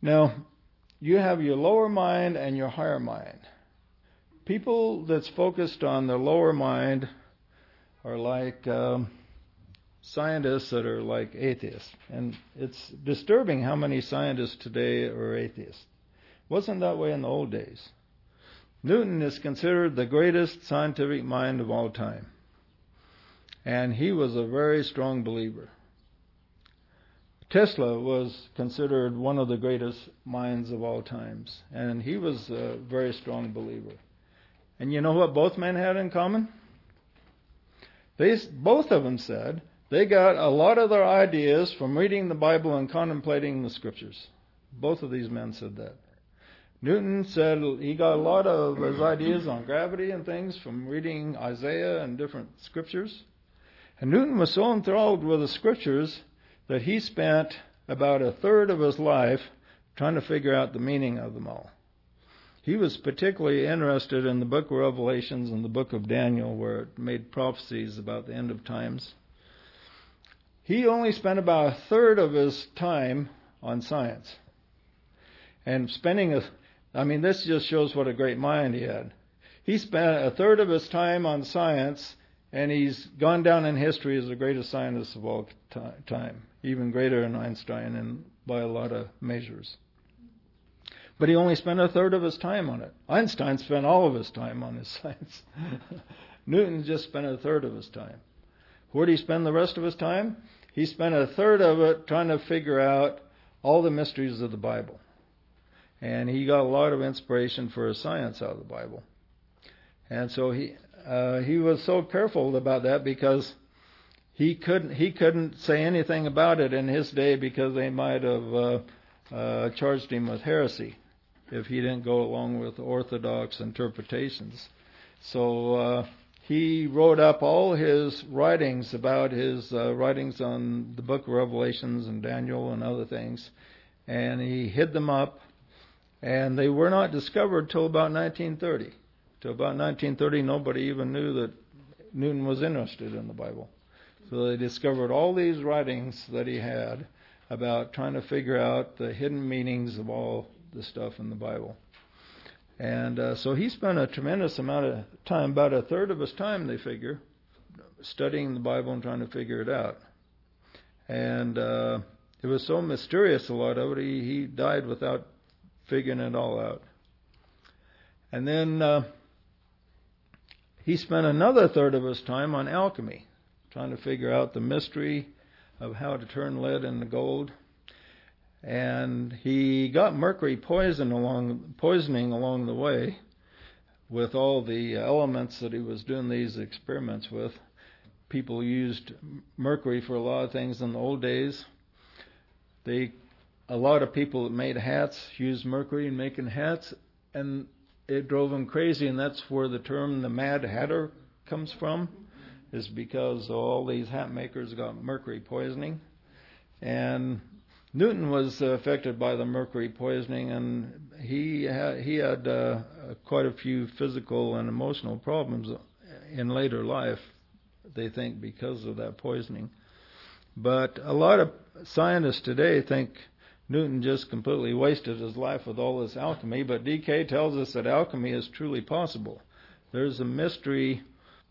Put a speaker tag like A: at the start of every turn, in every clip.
A: Now, you have your lower mind and your higher mind. People that's focused on their lower mind are like scientists that are like atheists. And it's disturbing how many scientists today are atheists. It wasn't that way in the old days. Newton is considered the greatest scientific mind of all time. And he was a very strong believer. Tesla was considered one of the greatest minds of all times. And he was a very strong believer. And you know what both men had in common? Both of them said they got a lot of their ideas from reading the Bible and contemplating the Scriptures. Both of these men said that. Newton said he got a lot of his ideas on gravity and things from reading Isaiah and different Scriptures. And Newton was so enthralled with the Scriptures that he spent about a third of his life trying to figure out the meaning of them all. He was particularly interested in the book of Revelations and the book of Daniel, where it made prophecies about the end of times. He only spent about a third of his time on science. And this just shows what a great mind he had. He spent a third of his time on science, and he's gone down in history as the greatest scientist of all time, even greater than Einstein and by a lot of measures. But he only spent a third of his time on it. Einstein spent all of his time on his science. Newton just spent a third of his time. Where did he spend the rest of his time? He spent a third of it trying to figure out all the mysteries of the Bible. And he got a lot of inspiration for his science out of the Bible. And so he was so careful about that because he couldn't say anything about it in his day because they might have charged him with heresy if he didn't go along with orthodox interpretations. So he wrote up all his writings about his writings on the book of Revelations and Daniel and other things, and he hid them up, and they were not discovered till about 1930. Till about 1930, nobody even knew that Newton was interested in the Bible. So they discovered all these writings that he had about trying to figure out the hidden meanings of all the stuff in the Bible. And so he spent a tremendous amount of time, about a third of his time, they figure, studying the Bible and trying to figure it out. And it was so mysterious, a lot of it, he died without figuring it all out. And then he spent another third of his time on alchemy, trying to figure out the mystery of how to turn lead into gold. And he got mercury poisoning along the way with all the elements that he was doing these experiments with. People used mercury for a lot of things in the old days. A lot of people that made hats used mercury in making hats, and it drove them crazy, and that's where the term the Mad Hatter comes from, is because all these hat makers got mercury poisoning. And Newton was affected by the mercury poisoning, and he had quite a few physical and emotional problems in later life, they think, because of that poisoning. But a lot of scientists today think Newton just completely wasted his life with all this alchemy, but DK tells us that alchemy is truly possible. There's a mystery,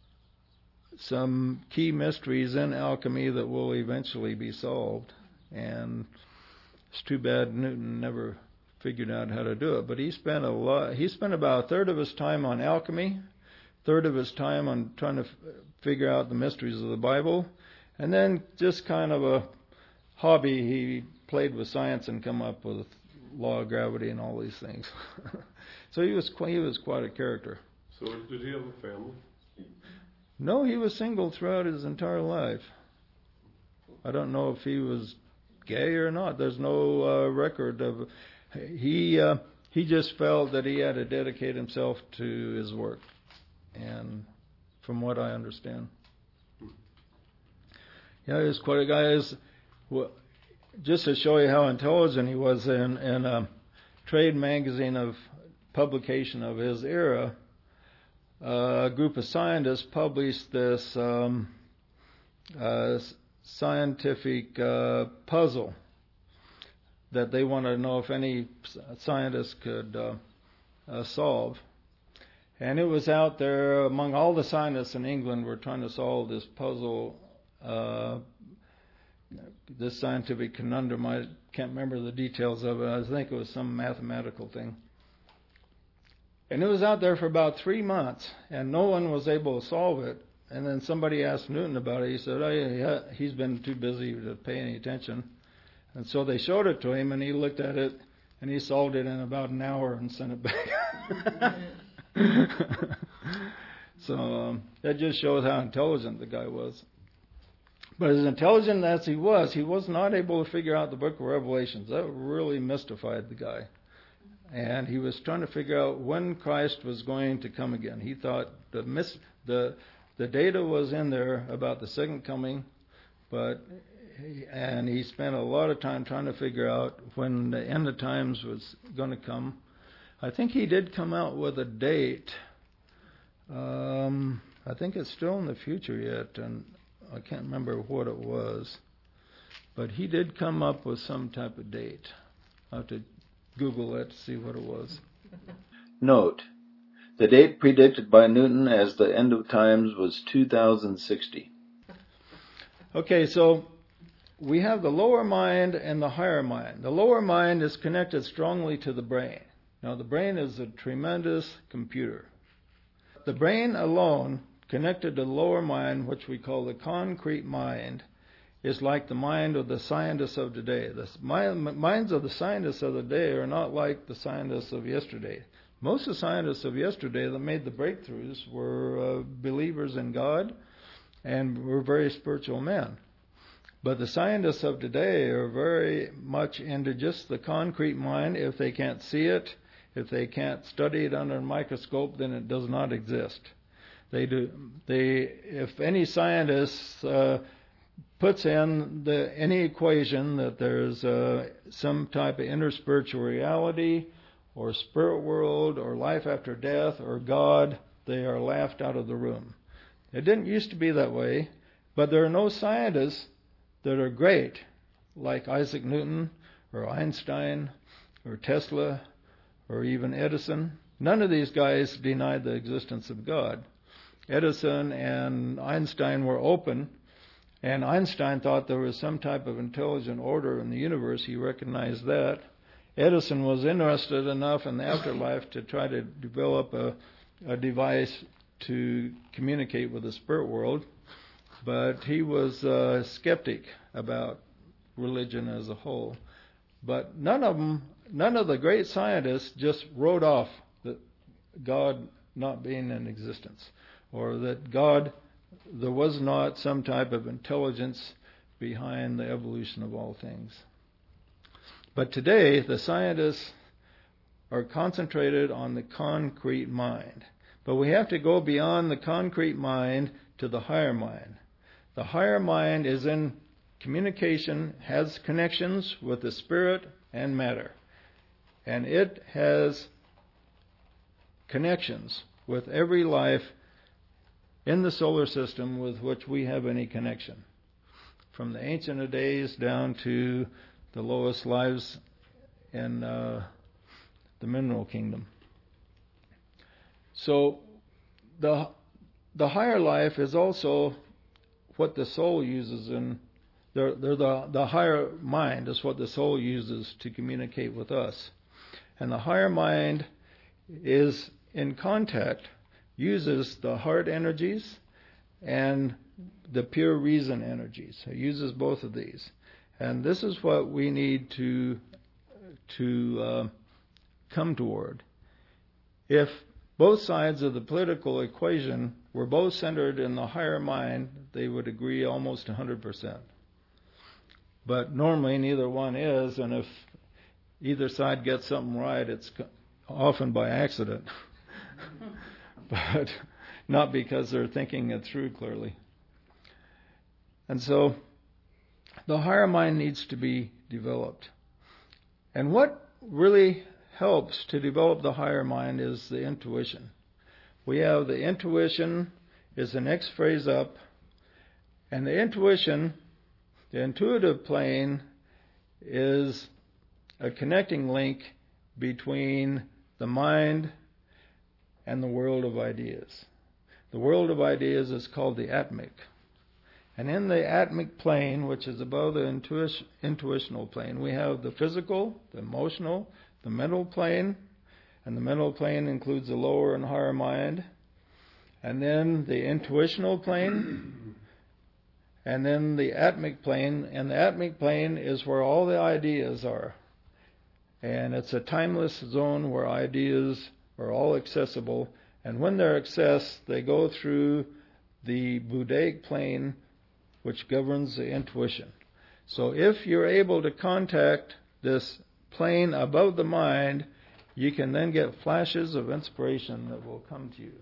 A: some key mysteries in alchemy that will eventually be solved, and it's too bad Newton never figured out how to do it. But he spent about a third of his time on alchemy, a third of his time on trying to figure out the mysteries of the Bible, and then just kind of a hobby, he played with science and come up with law of gravity and all these things. So he was quite a character.
B: So did he have a family?
A: No, he was single throughout his entire life. I don't know if he was gay or not. There's no record of. He just felt that he had to dedicate himself to his work, and from what I understand, yeah, he was quite a guy. Just to show you how intelligent he was, in a trade magazine of publication of his era, a group of scientists published this scientific puzzle that they wanted to know if any scientists could solve. And it was out there among all the scientists in England were trying to solve this puzzle, this scientific conundrum. I can't remember the details of it. I think it was some mathematical thing. And it was out there for about 3 months, and no one was able to solve it. And then somebody asked Newton about it. He said, "Oh, yeah, he's been too busy to pay any attention." And so they showed it to him, and he looked at it, and he solved it in about an hour and sent it back. So that just shows how intelligent the guy was. But as intelligent as he was not able to figure out the book of Revelations. That really mystified the guy. And he was trying to figure out when Christ was going to come again. He thought the data was in there about the second coming, and he spent a lot of time trying to figure out when the end of times was going to come. I think he did come out with a date. I think it's still in the future yet, and I can't remember what it was. But he did come up with some type of date. I'll have to Google it to see what it was.
C: Note: the date predicted by Newton as the end of times was 2060.
A: Okay, so we have the lower mind and the higher mind. The lower mind is connected strongly to the brain. Now, the brain is a tremendous computer. The brain alone, connected to the lower mind, which we call the concrete mind, is like the mind of the scientists of today. The minds of the scientists of the day are not like the scientists of yesterday. Most of the scientists of yesterday that made the breakthroughs were believers in God and were very spiritual men. But the scientists of today are very much into just the concrete mind. If they can't see it, if they can't study it under a microscope, then it does not exist. If any scientist puts in any equation that there's some type of interspiritual reality or spirit world or life after death or God, they are laughed out of the room. It didn't used to be that way, but there are no scientists that are great like Isaac Newton or Einstein or Tesla or even Edison. None of these guys denied the existence of God. Edison and Einstein were open, and Einstein thought there was some type of intelligent order in the universe. He recognized that. Edison was interested enough in the afterlife to try to develop a device to communicate with the spirit world, but he was a skeptic about religion as a whole. But none of the great scientists just wrote off that God not being in existence, or that there was not some type of intelligence behind the evolution of all things. But today, the scientists are concentrated on the concrete mind. But we have to go beyond the concrete mind to the higher mind. The higher mind is in communication, has connections with the spirit and matter. And it has connections with every life in the solar system with which we have any connection. From the ancient of days down to the lowest lives in the mineral kingdom. So the higher life is also what the soul uses in the higher mind is what the soul uses to communicate with us. And the higher mind is in contact, uses the heart energies and the pure reason energies. It uses both of these. And this is what we need to come toward. If both sides of the political equation were both centered in the higher mind, they would agree almost 100%. But normally neither one is, and if either side gets something right, it's often by accident. But not because they're thinking it through clearly. And so the higher mind needs to be developed. And what really helps to develop the higher mind is the intuition. We have the intuition is the next phrase up, and the intuition, the intuitive plane, is a connecting link between the mind and the world of ideas. The world of ideas is called the atmic. And in the atmic plane, which is above the intuitional plane, we have the physical, the emotional, the mental plane, and the mental plane includes the lower and higher mind, and then the intuitional plane, and then the atmic plane. And the atmic plane is where all the ideas are. And it's a timeless zone where ideas are all accessible. And when they're accessed, they go through the Buddhaic plane, which governs the intuition. So if you're able to contact this plane above the mind, you can then get flashes of inspiration that will come to you.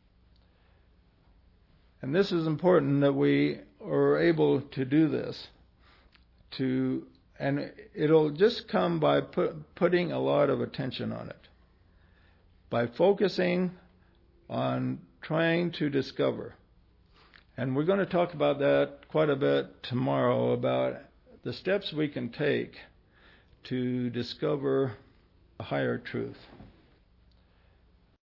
A: And this is important that we are able to do this. And it'll just come by putting a lot of attention on it. By focusing on trying to discover. And we're going to talk about that quite a bit tomorrow, about the steps we can take to discover a higher truth.